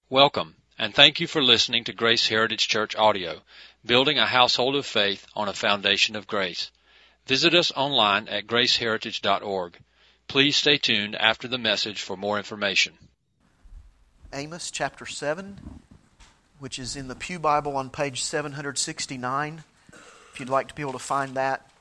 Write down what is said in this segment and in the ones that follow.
Welcome, and thank you for listening to Grace Heritage Church Audio, building a household of faith on a foundation of grace. Visit us online at graceheritage.org. Please stay tuned after the message for more information. Amos chapter 7, which is in the Pew Bible on page 769, if you'd like to be able to find that.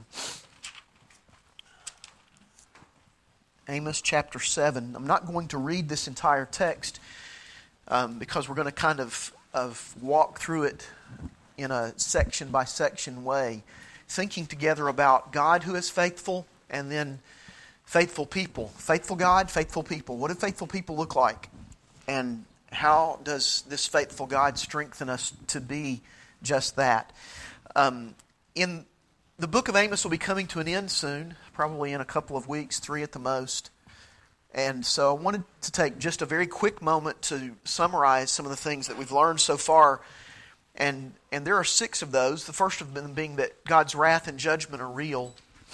Amos chapter 7. I'm not going to read this entire text because we're going to kind of walk through it in a section-by-section way, thinking together about God who is faithful and then faithful people. Faithful God, faithful people. What do faithful people look like? And how does this faithful God strengthen us to be just that? In the book of Amos will be coming to an end soon, probably in a couple of weeks, 3 at the most. And so I wanted to take just a very quick moment to summarize some of the things that we've learned so far. And there are 6 of those. The first of them being that God's wrath and judgment are real.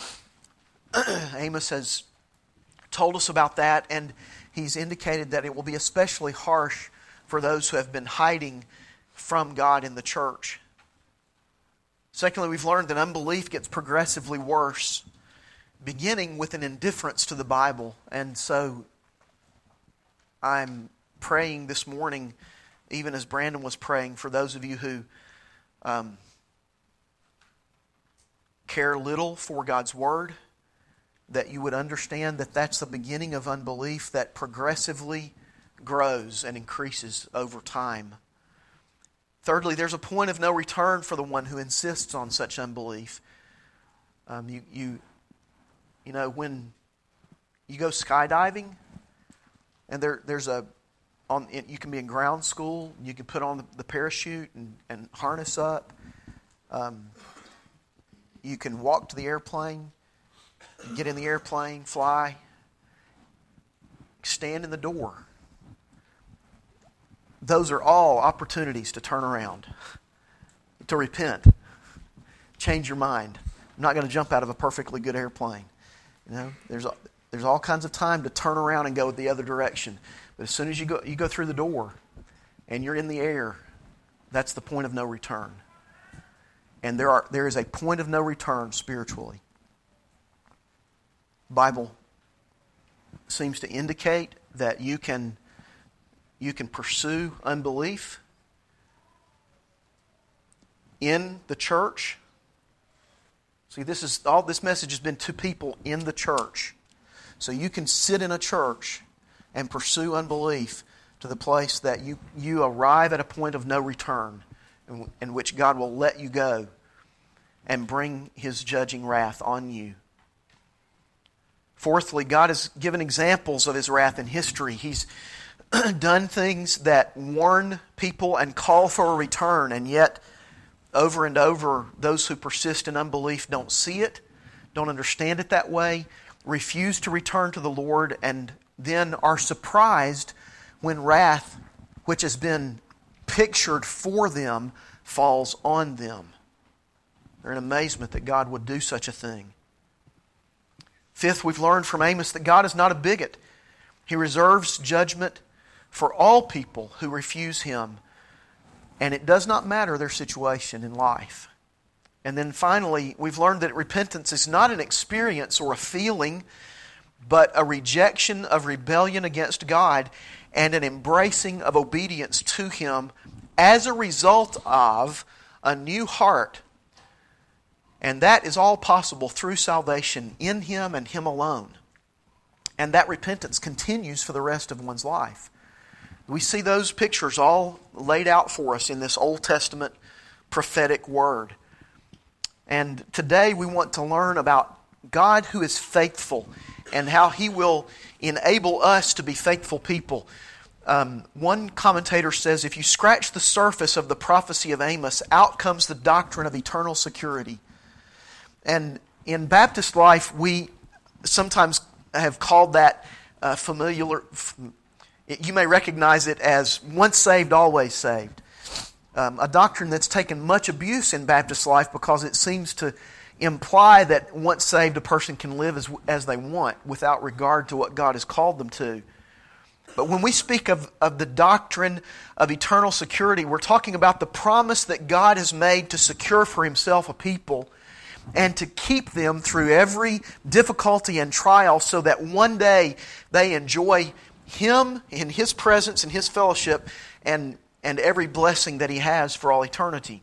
Amos has told us about that, and he's indicated that it will be especially harsh for those who have been hiding from God in the church. Secondly, we've learned that unbelief gets progressively worse, beginning with an indifference to the Bible. And so I'm praying this morning, even as Brandon was praying, for those of you who care little for God's Word, that you would understand that that's the beginning of unbelief that progressively grows and increases over time. Thirdly, there's a point of no return for the one who insists on such unbelief. You know, when you go skydiving, and you can be in ground school, you can put on the parachute and harness up. You can walk to the airplane, get in the airplane, fly, stand in the door. Those are all opportunities to turn around, to repent, change your mind. I'm not going to jump out of a perfectly good airplane. You know, there's all kinds of time to turn around and go the other direction. But as soon as you go through the door and you're in the air, that's the point of no return. And there is a point of no return spiritually. The Bible seems to indicate that you can pursue unbelief in the church. See, this message has been to people in the church. So you can sit in a church and pursue unbelief to the place that you arrive at a point of no return in which God will let you go and bring His judging wrath on you. Fourthly, God has given examples of His wrath in history. He's done things that warn people and call for a return, and yet over and over, those who persist in unbelief don't see it, don't understand it that way, refuse to return to the Lord, and then are surprised when wrath, which has been pictured for them, falls on them. They're in amazement that God would do such a thing. Fifth, we've learned from Amos that God is not a bigot. He reserves judgment for all people who refuse Him. And it does not matter their situation in life. And then finally, we've learned that repentance is not an experience or a feeling, but a rejection of rebellion against God and an embracing of obedience to Him as a result of a new heart. And that is all possible through salvation in Him and Him alone. And that repentance continues for the rest of one's life. We see those pictures all laid out for us in this Old Testament prophetic word. And today we want to learn about God who is faithful and how He will enable us to be faithful people. One commentator says, if you scratch the surface of the prophecy of Amos, out comes the doctrine of eternal security. And in Baptist life, we sometimes have called that familiar. You may recognize it as once saved, always saved. A doctrine that's taken much abuse in Baptist life because it seems to imply that once saved, a person can live as they want without regard to what God has called them to. But when we speak of the doctrine of eternal security, we're talking about the promise that God has made to secure for Himself a people and to keep them through every difficulty and trial so that one day they enjoy Him in His presence and His fellowship and every blessing that He has for all eternity.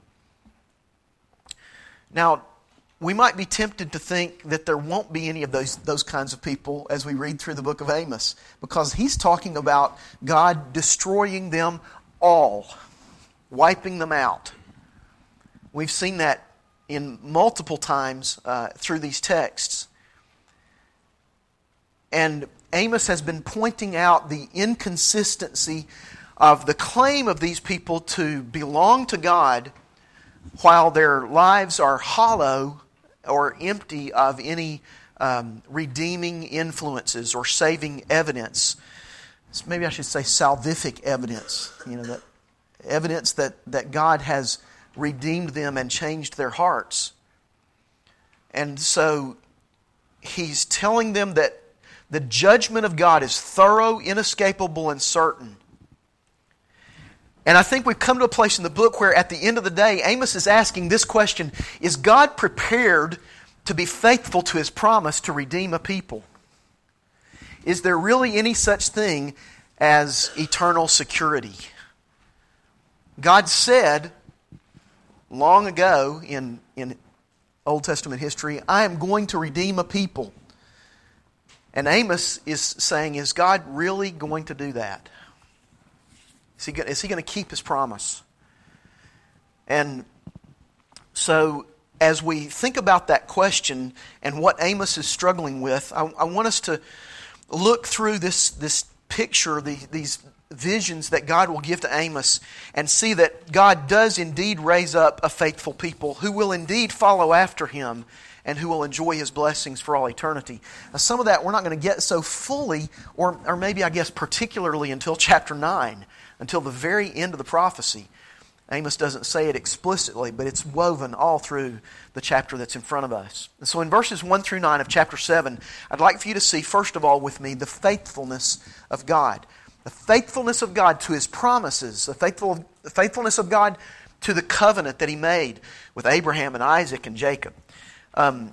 Now, we might be tempted to think that there won't be any of those kinds of people as we read through the book of Amos, because he's talking about God destroying them all, wiping them out. We've seen that in multiple times through these texts. And Amos has been pointing out the inconsistency of the claim of these people to belong to God while their lives are hollow or empty of any redeeming influences or saving evidence. Maybe I should say salvific evidence. That evidence that God has redeemed them and changed their hearts. And so he's telling them that the judgment of God is thorough, inescapable, and certain. And I think we've come to a place in the book where at the end of the day, Amos is asking this question: is God prepared to be faithful to His promise to redeem a people? Is there really any such thing as eternal security? God said long ago in Old Testament history, I am going to redeem a people. And Amos is saying, is God really going to do that? Is he going to keep His promise? And so, as we think about that question and what Amos is struggling with, I want us to look through this picture, these visions that God will give to Amos, and see that God does indeed raise up a faithful people who will indeed follow after Him and who will enjoy His blessings for all eternity. Now, some of that we're not going to get so fully, or maybe I guess particularly until chapter 9. Until the very end of the prophecy. Amos doesn't say it explicitly, but it's woven all through the chapter that's in front of us. And so in verses 1 through 9 of chapter 7, I'd like for you to see, first of all with me, the faithfulness of God. The faithfulness of God to His promises. The faithfulness of God to the covenant that He made with Abraham and Isaac and Jacob. I'm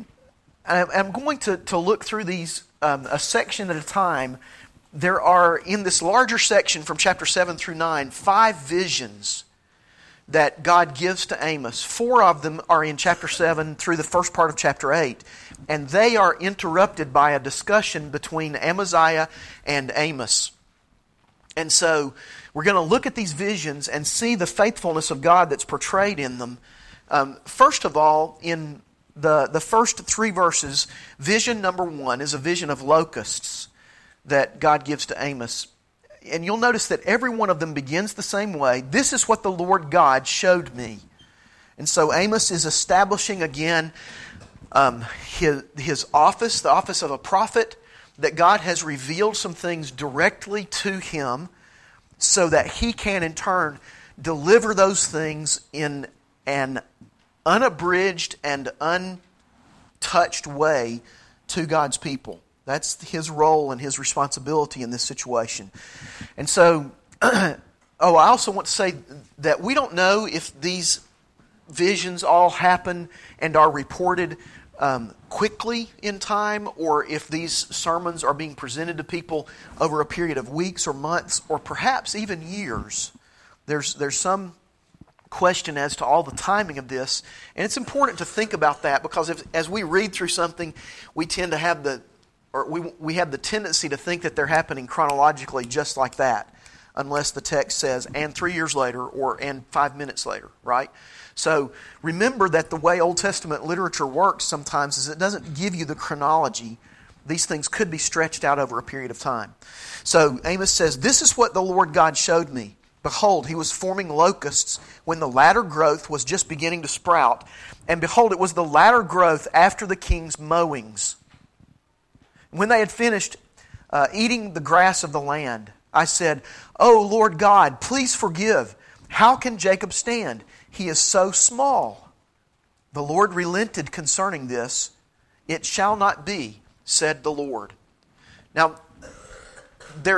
going to look through these a section at a time. There are, in this larger section from chapter 7 through 9, 5 visions that God gives to Amos. 4 of them are in chapter 7 through the first part of chapter 8. And they are interrupted by a discussion between Amaziah and Amos. And so we're going to look at these visions and see the faithfulness of God that's portrayed in them. First of all, in the first 3 verses, vision number 1 is a vision of locusts that God gives to Amos. And you'll notice that every one of them begins the same way. This is what the Lord God showed me. And so Amos is establishing again his office, the office of a prophet, that God has revealed some things directly to him so that he can in turn deliver those things in an unabridged and untouched way to God's people. That's his role and his responsibility in this situation. And so, I also want to say that we don't know if these visions all happen and are reported quickly in time, or if these sermons are being presented to people over a period of weeks or months or perhaps even years. There's some question as to all the timing of this, and it's important to think about that, because as we read through something, we tend to have we have the tendency to think that they're happening chronologically just like that, unless the text says, and 3 years later, or and 5 minutes later, right? So remember that the way Old Testament literature works sometimes is it doesn't give you the chronology. These things could be stretched out over a period of time. So Amos says, "This is what the Lord God showed me. Behold, he was forming locusts when the latter growth was just beginning to sprout. And behold, it was the latter growth after the king's mowings. When they had finished eating the grass of the land, I said, O Lord God, please forgive. How can Jacob stand? He is so small. The Lord relented concerning this. It shall not be, said the Lord." Now, there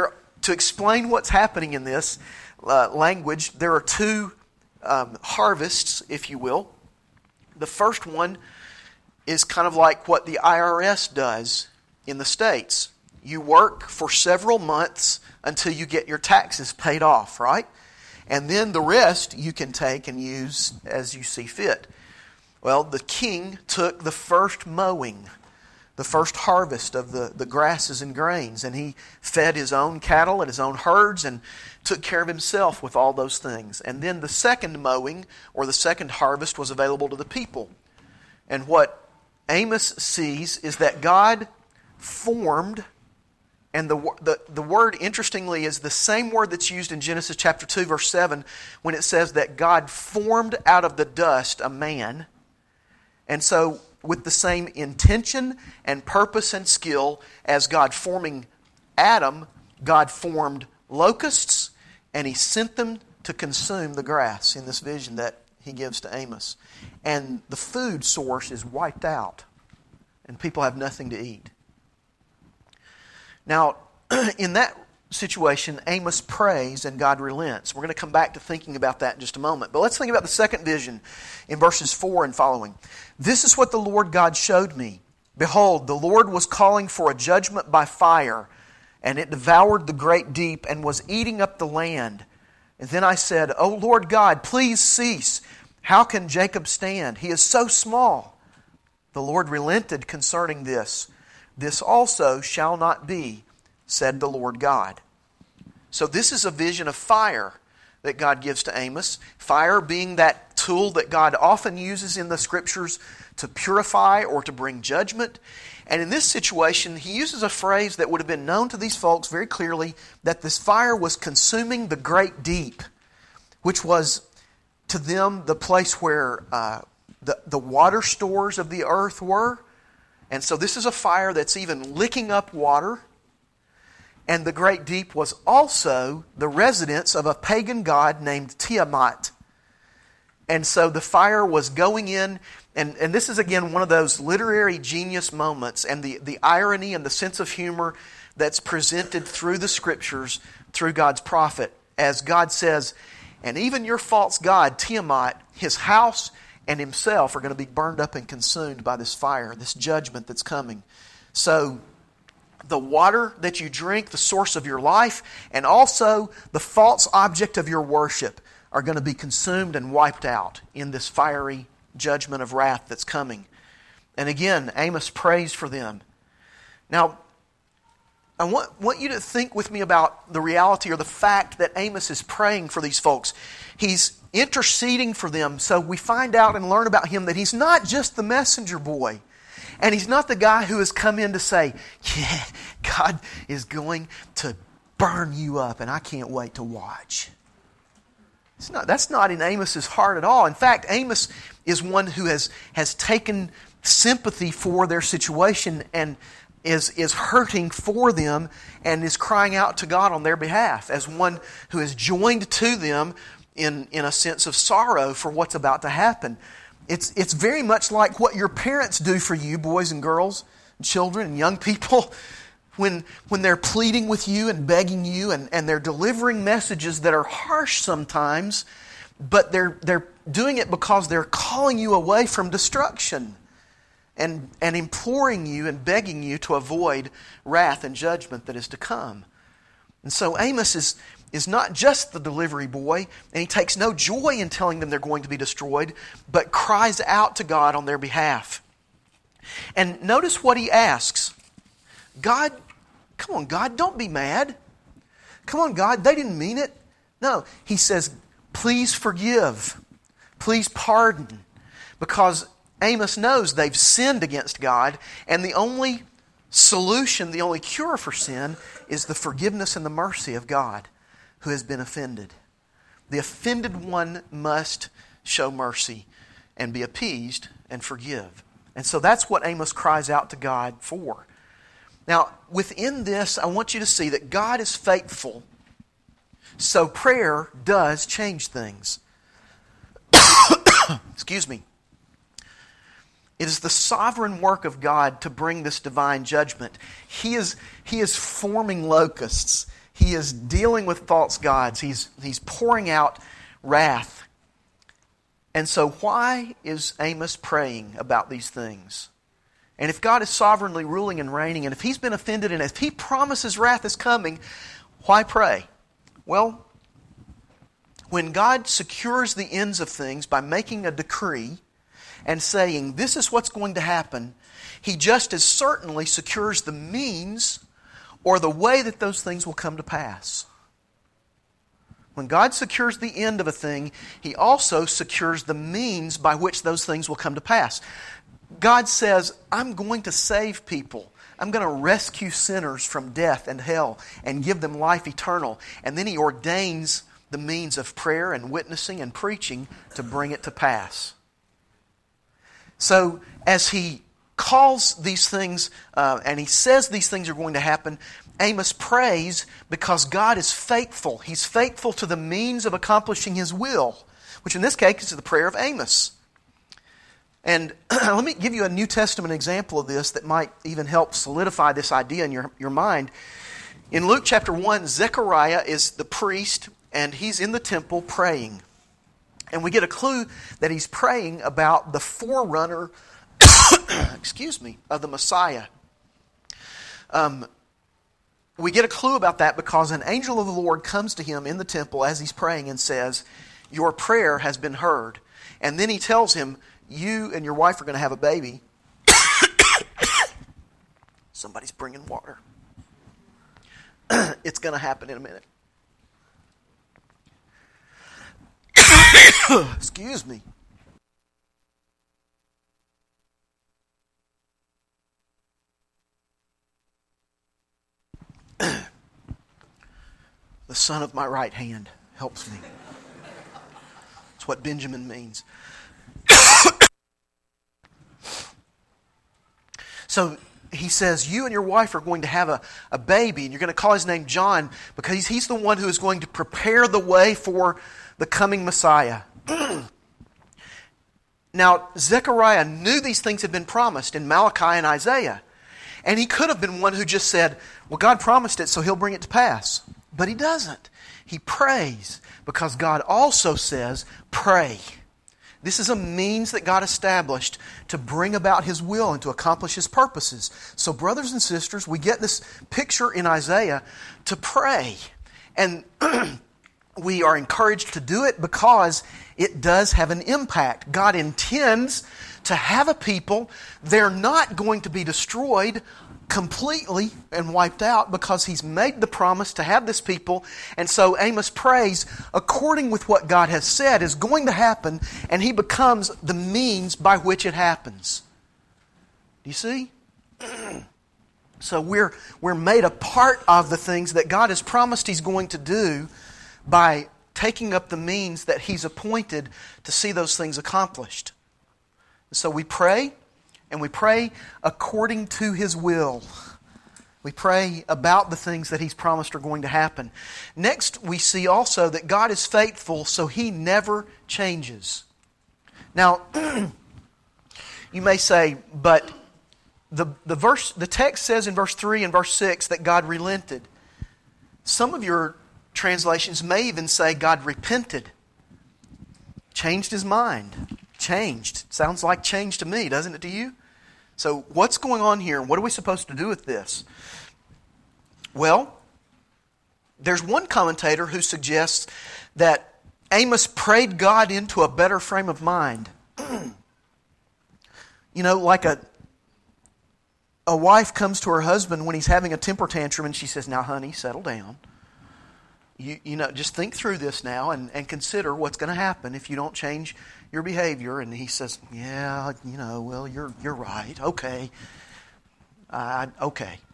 To explain what's happening in this language, there are two harvests, if you will. The first one is kind of like what the IRS does in the States. You work for several months until you get your taxes paid off, right? And then the rest you can take and use as you see fit. Well, the king took the first mowing, the first harvest of the grasses and grains, and he fed his own cattle and his own herds and took care of himself with all those things. And then the second mowing, or the second harvest, was available to the people. And what Amos sees is that God formed, and the word, interestingly, is the same word that's used in Genesis chapter 2, verse 7, when it says that God formed out of the dust a man. And so, with the same intention and purpose and skill as God forming Adam, God formed locusts, and He sent them to consume the grass in this vision that He gives to Amos. And the food source is wiped out, and people have nothing to eat. Now, in that situation, Amos prays and God relents. We're going to come back to thinking about that in just a moment. But let's think about the second vision in verses 4 and following. This is what the Lord God showed me. Behold, the Lord was calling for a judgment by fire, and it devoured the great deep and was eating up the land. And then I said, O Lord God, please cease. How can Jacob stand? He is so small. The Lord relented concerning this. This also shall not be, said the Lord God. So this is a vision of fire that God gives to Amos. Fire being that tool that God often uses in the Scriptures to purify or to bring judgment. And in this situation, he uses a phrase that would have been known to these folks very clearly, that this fire was consuming the great deep, which was to them the place where the water stores of the earth were. And so this is a fire that's even licking up water. And the great deep was also the residence of a pagan god named Tiamat. And so the fire was going in, and this is again one of those literary genius moments, and the irony and the sense of humor that's presented through the Scriptures, through God's prophet, as God says, and even your false god, Tiamat, his house and himself are going to be burned up and consumed by this fire, this judgment that's coming. So the water that you drink, the source of your life, and also the false object of your worship are going to be consumed and wiped out in this fiery judgment of wrath that's coming. And again, Amos prays for them. Now, I want you to think with me about the reality or the fact that Amos is praying for these folks. He's interceding for them, so we find out and learn about him that he's not just the messenger boy. And he's not the guy who has come in to say, yeah, God is going to burn you up and I can't wait to watch. That's not in Amos's heart at all. In fact, Amos is one who has taken sympathy for their situation and is hurting for them and is crying out to God on their behalf as one who is joined to them in a sense of sorrow for what's about to happen. It's very much like what your parents do for you, boys and girls, and children and young people, when they're pleading with you and begging you and they're delivering messages that are harsh sometimes, but they're doing it because they're calling you away from destruction and imploring you and begging you to avoid wrath and judgment that is to come. And so Amos is not just the delivery boy, and he takes no joy in telling them they're going to be destroyed, but cries out to God on their behalf. And notice what he asks. God, come on, God, don't be mad. Come on, God, they didn't mean it. No, he says, please forgive. Please pardon. Because Amos knows they've sinned against God, and the only solution, the only cure for sin is the forgiveness and the mercy of God who has been offended. The offended one must show mercy and be appeased and forgive. And so that's what Amos cries out to God for. Now, within this, I want you to see that God is faithful, so prayer does change things. Excuse me. It is the sovereign work of God to bring this divine judgment. He is forming locusts. He is dealing with false gods. He's pouring out wrath. And so why is Amos praying about these things? And if God is sovereignly ruling and reigning, and if He's been offended, and if He promises wrath is coming, why pray? Well, when God secures the ends of things by making a decree and saying, this is what's going to happen, He just as certainly secures the means or the way that those things will come to pass. When God secures the end of a thing, He also secures the means by which those things will come to pass. God says, I'm going to save people. I'm going to rescue sinners from death and hell and give them life eternal. And then He ordains the means of prayer and witnessing and preaching to bring it to pass. So as He calls these things and He says these things are going to happen, Amos prays because God is faithful. He's faithful to the means of accomplishing His will, which in this case is the prayer of Amos. And let me give you a New Testament example of this that might even help solidify this idea in your mind. In Luke chapter 1, Zechariah is the priest and he's in the temple praying. And we get a clue that he's praying about the forerunner of the Messiah. We get a clue about that because an angel of the Lord comes to him in the temple as he's praying and says, your prayer has been heard. And then he tells him, you and your wife are going to have a baby. Somebody's bringing water. It's going to happen in a minute. Excuse me. The son of my right hand helps me. That's what Benjamin means. So he says, you and your wife are going to have a baby, and you're going to call his name John because he's the one who is going to prepare the way for the coming Messiah. Now, Zechariah knew these things had been promised in Malachi and Isaiah. And he could have been one who just said, well, God promised it, so He'll bring it to pass. But he doesn't. He prays because God also says, pray. This is a means that God established to bring about His will and to accomplish His purposes. So brothers and sisters, we get this picture in Isaiah to pray. And we are encouraged to do it because it does have an impact. God intends to have a people. They're not going to be destroyed completely and wiped out because He's made the promise to have this people. And so Amos prays according with what God has said is going to happen, and he becomes the means by which it happens. Do you see? So we're made a part of the things that God has promised He's going to do by taking up the means that He's appointed to see those things accomplished. So we pray, and we pray according to His will. We pray about the things that He's promised are going to happen. Next, we see also that God is faithful, so He never changes. Now, you may say, but the text says in verse 3 and verse 6 that God relented. Some of your translations may even say God repented, changed His mind. Changed. Sounds like change to me, doesn't it to you? So what's going on here? What are we supposed to do with this? Well, there's one commentator who suggests that Amos prayed God into a better frame of mind. You know, like a wife comes to her husband when he's having a temper tantrum and she says, now honey, settle down. You know, just think through this now and consider what's going to happen if you don't change your behavior. And he says, yeah, you know, well, you're right. Okay. Okay.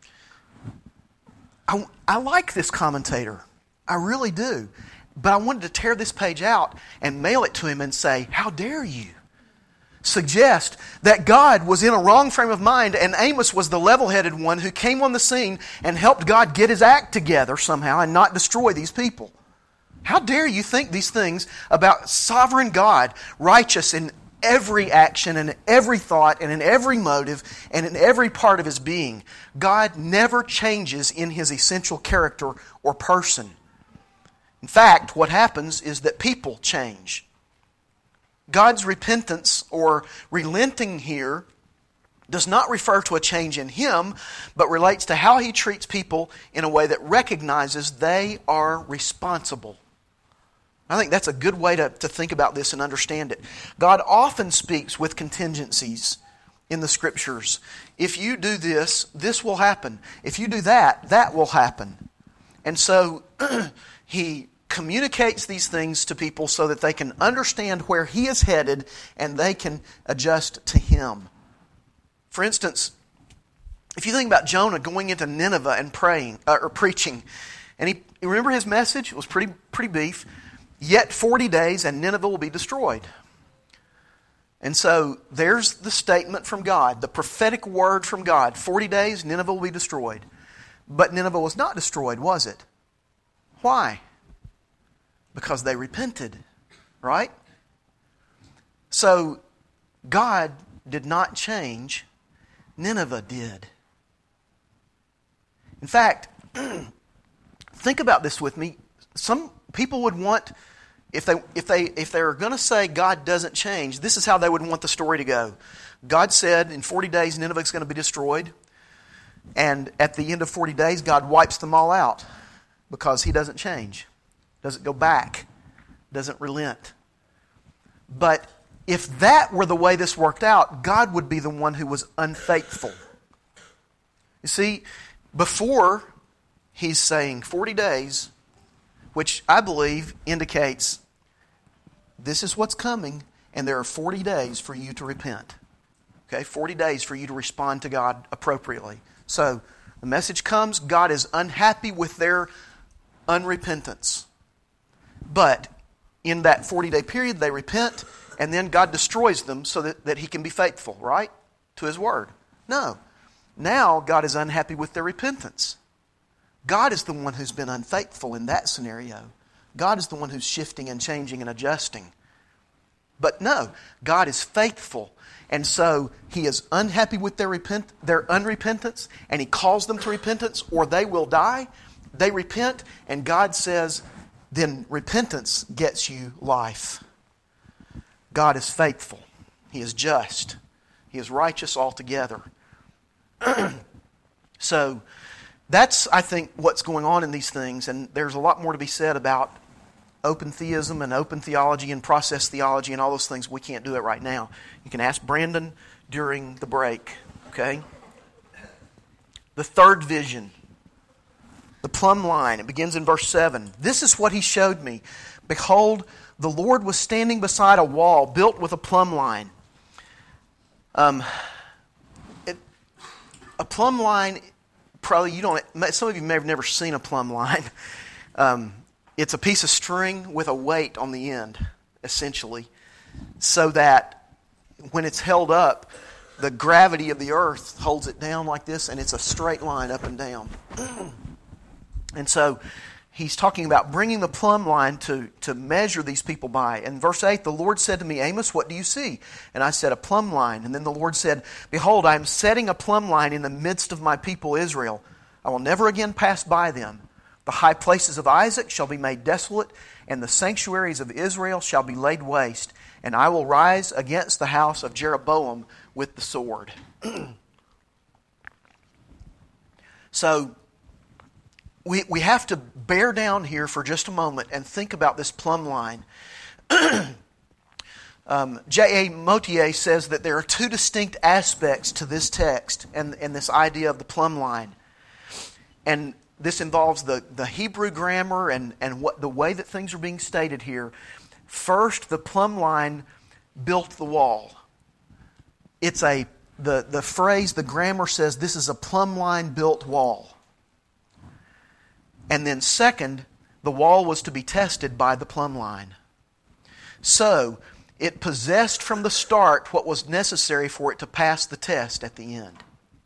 I like this commentator. I really do. But I wanted to tear this page out and mail it to him and say, how dare you suggest that God was in a wrong frame of mind and Amos was the level-headed one who came on the scene and helped God get His act together somehow and not destroy these people. How dare you think these things about sovereign God, righteous and every action and every thought and in every motive and in every part of his being. God never changes in his essential character or person. In fact, what happens is that people change. God's repentance or relenting here does not refer to a change in him, but relates to how he treats people in a way that recognizes they are responsible. I think that's a good way to think about this and understand it. God often speaks with contingencies in the Scriptures. If you do this, this will happen. If you do that, that will happen. And so he communicates these things to people so that they can understand where he is headed and they can adjust to him. For instance, if you think about Jonah going into Nineveh and praying or preaching, and you remember his message? It was pretty beef. Yet 40 days and Nineveh will be destroyed. And so there's the statement from God, the prophetic word from God. 40 days, Nineveh will be destroyed. But Nineveh was not destroyed, was it? Why? Because they repented, right? So God did not change, Nineveh did. In fact, think about this with me. Some people would want, if they were going to say God doesn't change, this is how they would want the story to go. God said in 40 days Nineveh is going to be destroyed, and at the end of 40 days God wipes them all out because he doesn't change, doesn't go back, doesn't relent. But if that were the way this worked out, God would be the one who was unfaithful. You see, before he's saying 40 days, which I believe indicates this is what's coming, and there are 40 days for you to repent. Okay, 40 days for you to respond to God appropriately. So, the message comes, God is unhappy with their unrepentance. But in that 40-day period, they repent, and then God destroys them so that he can be faithful, right? To his word. No. Now, God is unhappy with their repentance. God is the one who's been unfaithful in that scenario. God is the one who's shifting and changing and adjusting. But no, God is faithful. And so he is unhappy with their unrepentance, and he calls them to repentance, or they will die. They repent, and God says, then repentance gets you life. God is faithful. He is just. He is righteous altogether. So, that's, I think, what's going on in these things, and there's a lot more to be said about open theism and open theology and process theology and all those things. We can't do it right now. You can ask Brandon during the break, okay? The third vision, the plumb line. It begins in verse 7. This is what he showed me. Behold, the Lord was standing beside a wall built with a plumb line. A plumb line, probably some of you may have never seen a plumb line. It's a piece of string with a weight on the end, essentially, so that when it's held up, the gravity of the earth holds it down like this, and it's a straight line up and down. And so he's talking about bringing the plumb line to measure these people by. In verse 8, the Lord said to me, Amos, what do you see? And I said, a plumb line. And then the Lord said, behold, I am setting a plumb line in the midst of my people Israel. I will never again pass by them. The high places of Isaac shall be made desolate, and the sanctuaries of Israel shall be laid waste. And I will rise against the house of Jeroboam with the sword. So, we have to bear down here for just a moment and think about this plumb line. J.A. Motier says that there are two distinct aspects to this text and this idea of the plumb line. And this involves the Hebrew grammar and what the way that things are being stated here. First, the plumb line built the wall. It's the phrase, the grammar says this is a plumb line built wall. And then second, the wall was to be tested by the plumb line. So, it possessed from the start what was necessary for it to pass the test at the end.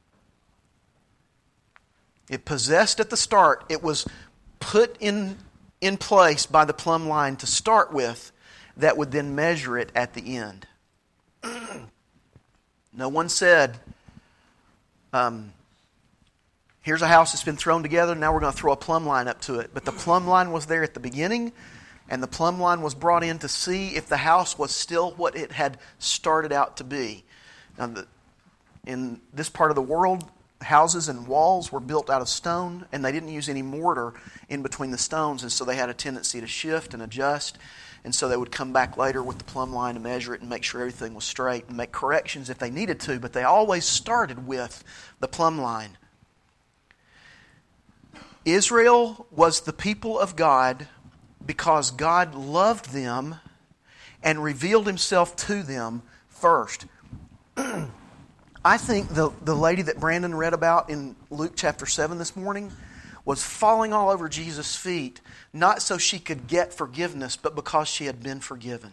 It possessed at the start. It was put in place by the plumb line to start with that would then measure it at the end. No one said, here's a house that's been thrown together, now we're going to throw a plumb line up to it. But the plumb line was there at the beginning, and the plumb line was brought in to see if the house was still what it had started out to be. Now, in this part of the world, houses and walls were built out of stone, and they didn't use any mortar in between the stones, and so they had a tendency to shift and adjust. And so they would come back later with the plumb line to measure it and make sure everything was straight and make corrections if they needed to, but they always started with the plumb line. Israel was the people of God because God loved them and revealed Himself to them first. I think the lady that Brandon read about in Luke chapter 7 this morning was falling all over Jesus' feet, not so she could get forgiveness, but because she had been forgiven.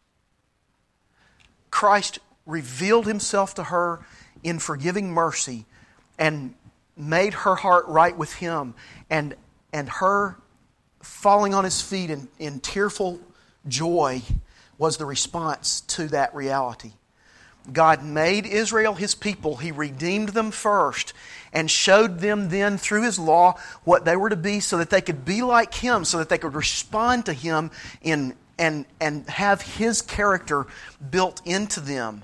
Christ revealed Himself to her in forgiving mercy and made her heart right with Him, and her falling on His feet in tearful joy was the response to that reality. God made Israel His people. He redeemed them first and showed them then through His law what they were to be so that they could be like Him, so that they could respond to Him and have His character built into them.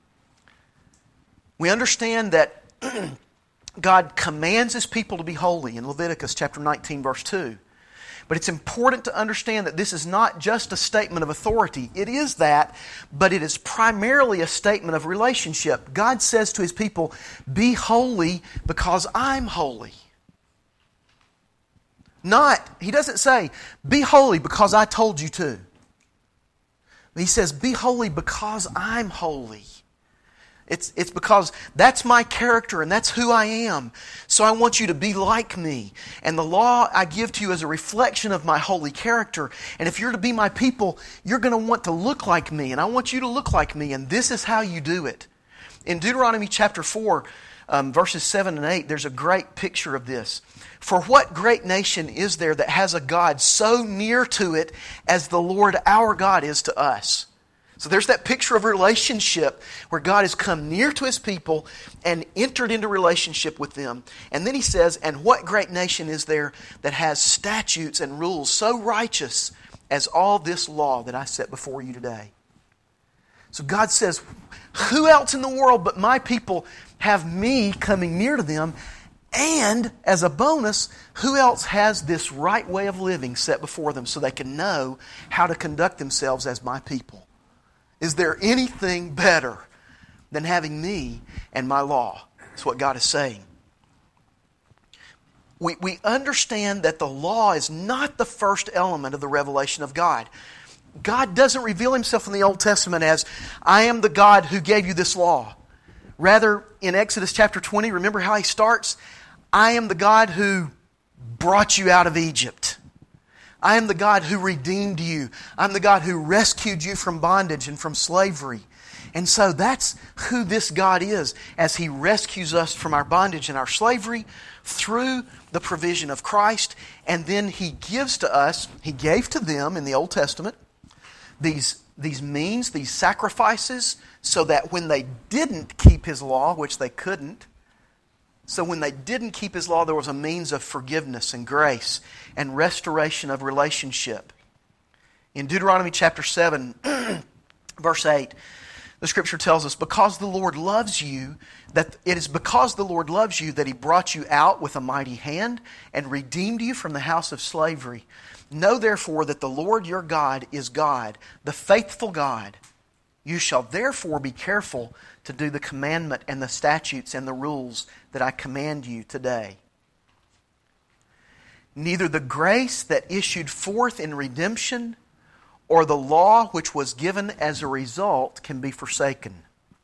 We understand that God commands His people to be holy in Leviticus chapter 19, verse 2. But it's important to understand that this is not just a statement of authority. It is that, but it is primarily a statement of relationship. God says to His people, be holy because I'm holy. He doesn't say, be holy because I told you to. He says, be holy because I'm holy. It's because that's my character and that's who I am. So I want you to be like me. And the law I give to you is a reflection of my holy character. And if you're to be my people, you're going to want to look like me. And I want you to look like me. And this is how you do it. In Deuteronomy chapter 4, verses 7 and 8, there's a great picture of this. For what great nation is there that has a God so near to it as the Lord our God is to us? So there's that picture of relationship where God has come near to His people and entered into relationship with them. And then He says, and what great nation is there that has statutes and rules so righteous as all this law that I set before you today? So God says, who else in the world but my people have me coming near to them? And as a bonus, who else has this right way of living set before them so they can know how to conduct themselves as my people? Is there anything better than having me and my law? That's what God is saying. We understand that the law is not the first element of the revelation of God. God doesn't reveal Himself in the Old Testament as, I am the God who gave you this law. Rather, in Exodus chapter 20, remember how He starts? I am the God who brought you out of Egypt. I am the God who redeemed you. I'm the God who rescued you from bondage and from slavery. And so that's who this God is as He rescues us from our bondage and our slavery through the provision of Christ. And then He gives to us, He gave to them in the Old Testament, these means, these sacrifices, so that when they didn't keep His law, which they couldn't, so when they didn't keep His law, there was a means of forgiveness and grace and restoration of relationship. In Deuteronomy chapter 7, verse 8, the Scripture tells us, because the Lord loves you, that it is because the Lord loves you that He brought you out with a mighty hand and redeemed you from the house of slavery. Know therefore that the Lord your God is God, the faithful God. You shall therefore be careful to do the commandment and the statutes and the rules that I command you today. Neither the grace that issued forth in redemption or the law which was given as a result can be forsaken.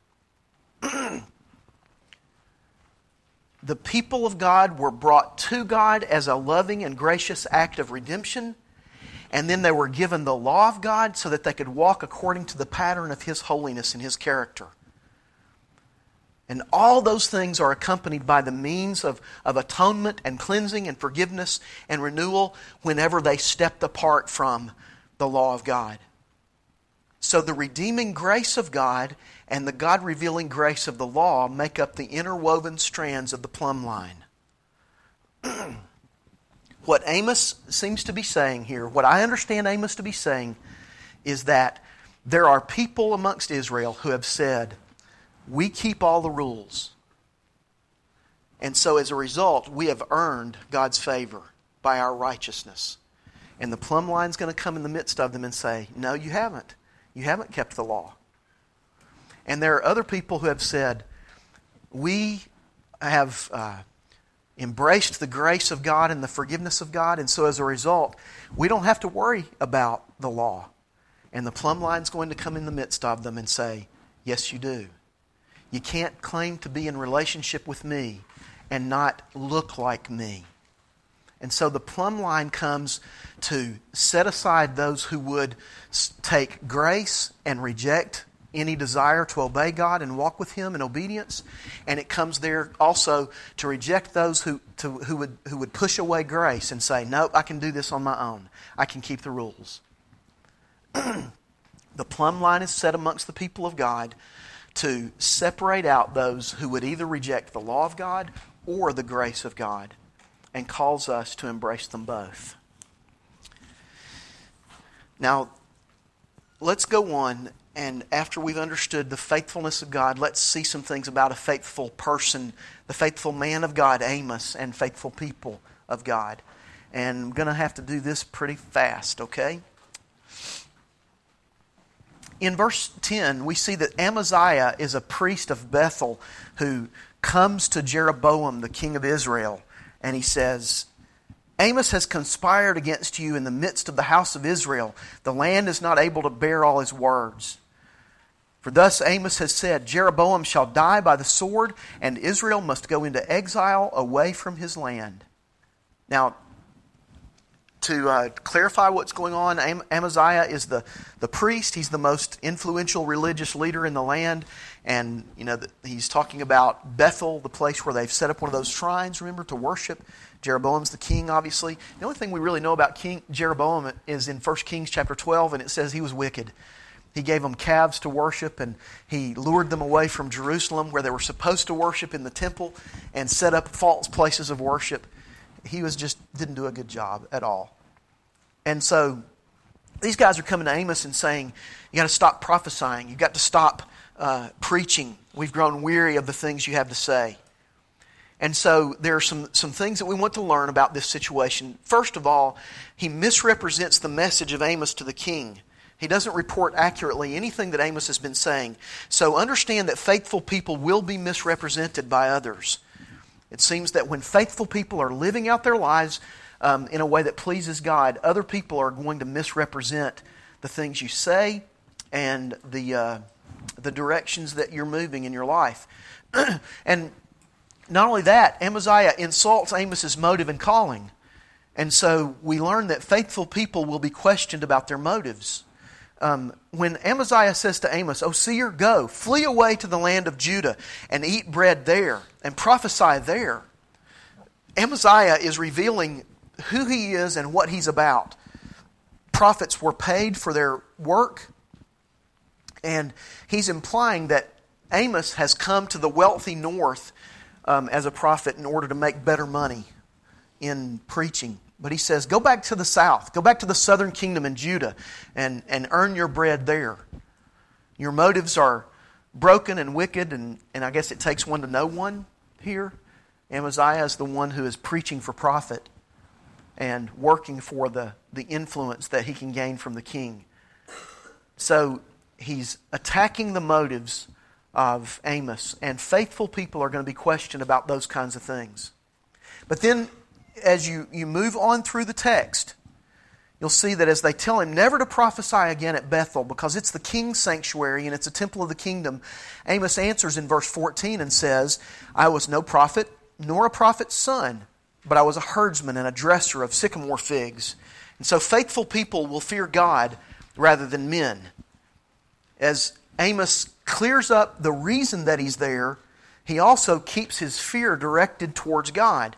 The people of God were brought to God as a loving and gracious act of redemption, and then they were given the law of God so that they could walk according to the pattern of His holiness and His character. And all those things are accompanied by the means of atonement and cleansing and forgiveness and renewal whenever they stepped apart from the law of God. So the redeeming grace of God and the God-revealing grace of the law make up the interwoven strands of the plumb line. What Amos seems to be saying here, what I understand Amos to be saying, is that there are people amongst Israel who have said, we keep all the rules. And so as a result, we have earned God's favor by our righteousness. And the plumb line's going to come in the midst of them and say, no, you haven't. You haven't kept the law. And there are other people who have said, we have embraced the grace of God and the forgiveness of God, and so as a result, we don't have to worry about the law. And the plumb line's going to come in the midst of them and say, yes, you do. You can't claim to be in relationship with me and not look like me. And so the plumb line comes to set aside those who would take grace and reject any desire to obey God and walk with Him in obedience. And it comes there also to reject those who would push away grace and say, nope, I can do this on my own. I can keep the rules. The plumb line is set amongst the people of God to separate out those who would either reject the law of God or the grace of God, and calls us to embrace them both. Now, let's go on, and after we've understood the faithfulness of God, let's see some things about a faithful person, the faithful man of God, Amos, and faithful people of God. And I'm going to have to do this pretty fast, okay? In verse 10, we see that Amaziah is a priest of Bethel who comes to Jeroboam, the king of Israel, and he says, Amos has conspired against you in the midst of the house of Israel. The land is not able to bear all his words. For thus Amos has said, Jeroboam shall die by the sword, and Israel must go into exile away from his land. Now, to clarify what's going on, Amaziah is the priest. He's the most influential religious leader in the land. And, he's talking about Bethel, the place where they've set up one of those shrines, remember, to worship. Jeroboam's the king, obviously. The only thing we really know about King Jeroboam is in 1 Kings chapter 12, and it says he was wicked. He gave them calves to worship, and he lured them away from Jerusalem, where they were supposed to worship in the temple, and set up false places of worship. He didn't do a good job at all. And so these guys are coming to Amos and saying, you got to stop prophesying. You've got to stop preaching. We've grown weary of the things you have to say. And so there are some things that we want to learn about this situation. First of all, he misrepresents the message of Amos to the king. He doesn't report accurately anything that Amos has been saying. So understand that faithful people will be misrepresented by others. It seems that when faithful people are living out their lives in a way that pleases God, other people are going to misrepresent the things you say and the directions that you're moving in your life. And not only that, Amaziah insults Amos's motive and calling. And so we learn that faithful people will be questioned about their motives. When Amaziah says to Amos, O seer, go, flee away to the land of Judah and eat bread there and prophesy there, Amaziah is revealing who he is and what he's about. Prophets were paid for their work, and he's implying that Amos has come to the wealthy north as a prophet in order to make better money in preaching. But he says, go back to the south. Go back to the southern kingdom in Judah and earn your bread there. Your motives are broken and wicked, and I guess it takes one to know one here. Amaziah is the one who is preaching for profit and working for the influence that he can gain from the king. So he's attacking the motives of Amos, and faithful people are going to be questioned about those kinds of things. But then as you move on through the text, you'll see that as they tell him never to prophesy again at Bethel because it's the king's sanctuary and it's a temple of the kingdom, Amos answers in verse 14 and says, I was no prophet nor a prophet's son, but I was a herdsman and a dresser of sycamore figs. And so faithful people will fear God rather than men. As Amos clears up the reason that he's there, he also keeps his fear directed towards God.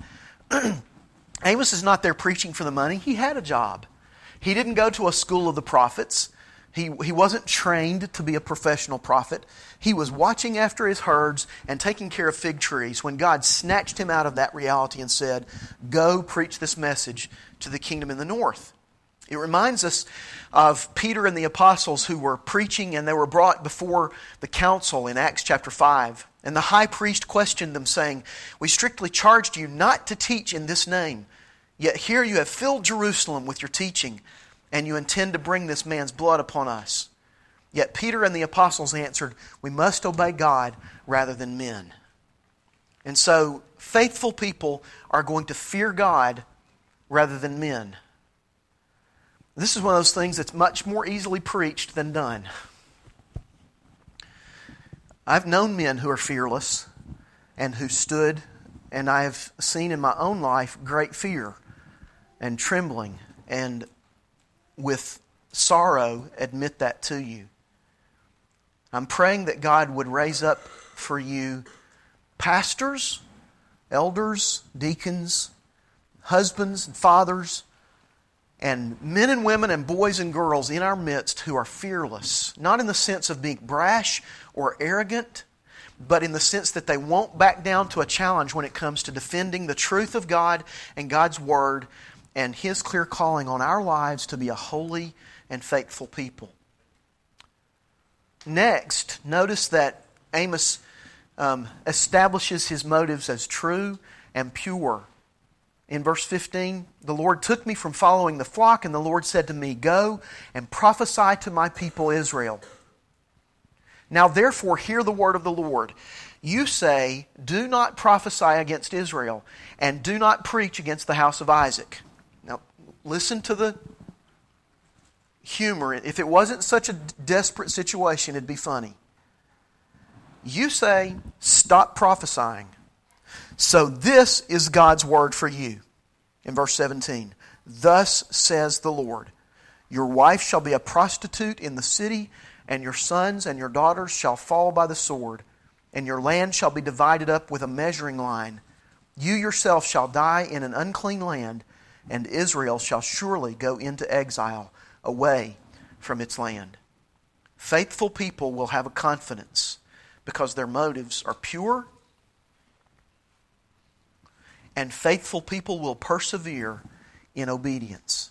Amos is not there preaching for the money. He had a job. He didn't go to a school of the prophets He wasn't trained to be a professional prophet. He was watching after his herds and taking care of fig trees when God snatched him out of that reality and said, "Go preach this message to the kingdom in the north." It reminds us of Peter and the apostles who were preaching, and they were brought before the council in Acts chapter 5. And the high priest questioned them, saying, "We strictly charged you not to teach in this name. Yet here you have filled Jerusalem with your teaching, and you intend to bring this man's blood upon us." Yet Peter and the apostles answered, "We must obey God rather than men." And so faithful people are going to fear God rather than men. This is one of those things that's much more easily preached than done. I've known men who are fearless and who stood, and I have seen in my own life great fear and trembling, and with sorrow admit that to you. I'm praying that God would raise up for you pastors, elders, deacons, husbands and fathers, and men and women and boys and girls in our midst who are fearless, not in the sense of being brash or arrogant, but in the sense that they won't back down to a challenge when it comes to defending the truth of God and God's Word and His clear calling on our lives to be a holy and faithful people. Next, notice that Amos establishes his motives as true and pure. In verse 15, "The Lord took me from following the flock, and the Lord said to me, 'Go and prophesy to my people Israel. Now therefore hear the word of the Lord. You say, do not prophesy against Israel, and do not preach against the house of Isaac.'" Now listen to the humor. If it wasn't such a desperate situation, it'd be funny. You say, stop prophesying. So this is God's word for you. In verse 17, "Thus says the Lord, your wife shall be a prostitute in the city, and your sons and your daughters shall fall by the sword, and your land shall be divided up with a measuring line. You yourself shall die in an unclean land, and Israel shall surely go into exile away from its land." Faithful people will have a confidence because their motives are pure, and faithful people will persevere in obedience.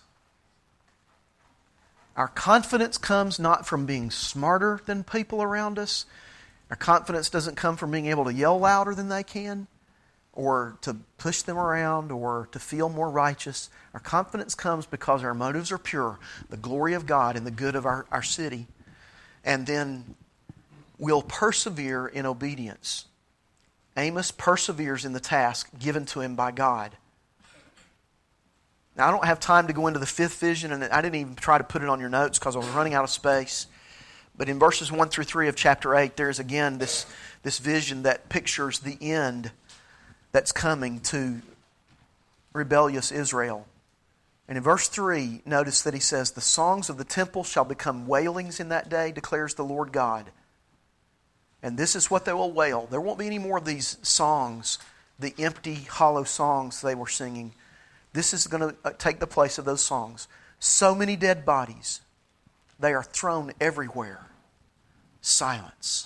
Our confidence comes not from being smarter than people around us. Our confidence doesn't come from being able to yell louder than they can, or to push them around, or to feel more righteous. Our confidence comes because our motives are pure, the glory of God and the good of our city. And then we'll persevere in obedience. Amos perseveres in the task given to him by God. Now, I don't have time to go into the fifth vision, and I didn't even try to put it on your notes because I was running out of space. But in verses 1 through 3 of chapter 8, there is again this vision that pictures the end that's coming to rebellious Israel. And in verse 3, notice that he says, "The songs of the temple shall become wailings in that day, declares the Lord God." And this is what they will wail. There won't be any more of these songs, the empty, hollow songs they were singing. This is going to take the place of those songs. "So many dead bodies. They are thrown everywhere. Silence."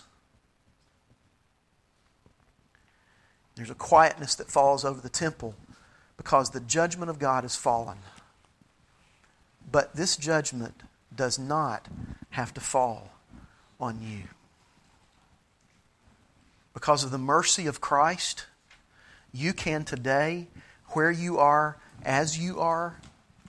There's a quietness that falls over the temple because the judgment of God has fallen. But this judgment does not have to fall on you. Because of the mercy of Christ, you can today, where you are, as you are,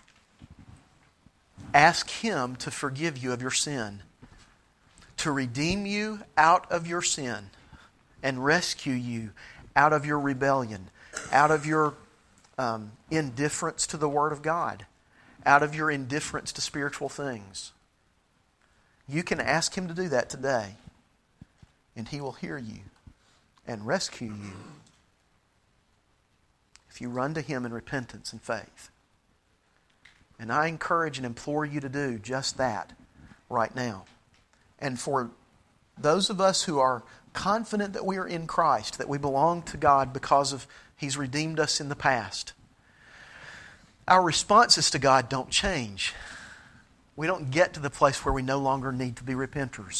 ask Him to forgive you of your sin, to redeem you out of your sin, and rescue you out of your rebellion, out of your indifference to the Word of God, out of your indifference to spiritual things. You can ask Him to do that today, and He will hear you and rescue you if you run to Him in repentance and faith. And I encourage and implore you to do just that right now. And for those of us who are confident that we are in Christ, that we belong to God because of He's redeemed us in the past, our responses to God don't change. We don't get to the place where we no longer need to be repenters.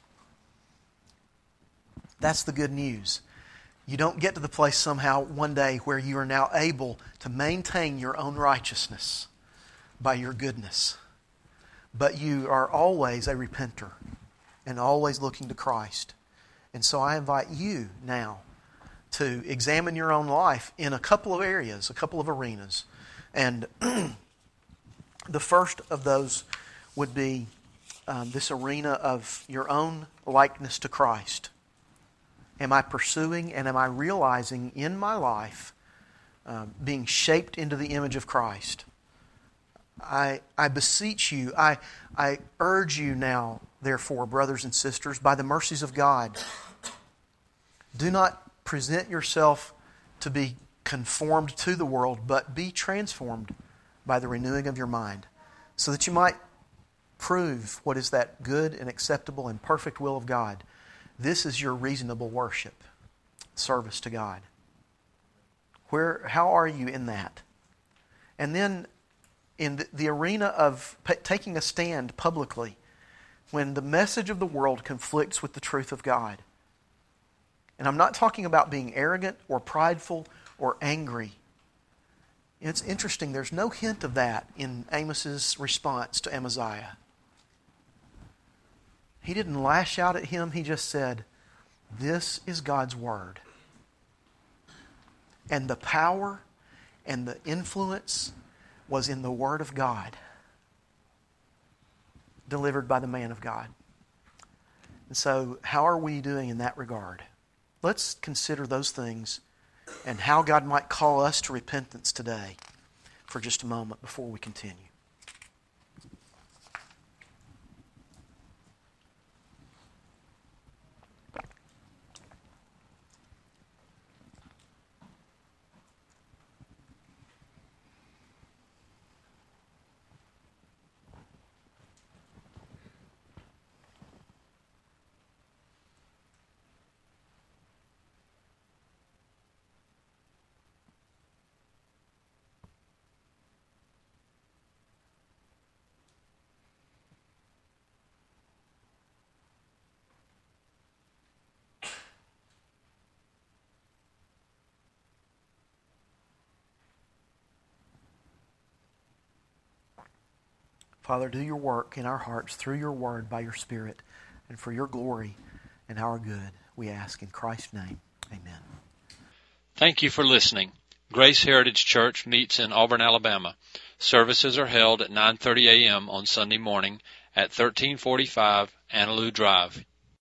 That's the good news. You don't get to the place somehow one day where you are now able to maintain your own righteousness by your goodness. But you are always a repenter and always looking to Christ. And so I invite you now to examine your own life in a couple of areas, a couple of arenas. And the first of those would be this arena of your own likeness to Christ. Am I pursuing and am I realizing in my life being shaped into the image of Christ? I beseech you, I urge you now, therefore, brothers and sisters, by the mercies of God, do not present yourself to be conformed to the world, but be transformed by the renewing of your mind, so that you might prove what is that good and acceptable and perfect will of God. This is your reasonable worship, service to God. How are you in that? And then in the arena of taking a stand publicly, when the message of the world conflicts with the truth of God. And I'm not talking about being arrogant or prideful or angry. It's interesting, there's no hint of that in Amos's response to Amaziah. He didn't lash out at him, he just said, this is God's Word. And the power and the influence was in the Word of God, delivered by the man of God. And so, how are we doing in that regard? Let's consider those things and how God might call us to repentance today for just a moment before we continue. Father, do your work in our hearts through your Word by your Spirit and for your glory and our good, we ask in Christ's name. Amen. Thank you for listening. Grace Heritage Church meets in Auburn, Alabama. Services are held at 9:30 a.m. on Sunday morning at 1345 Annaloo Drive,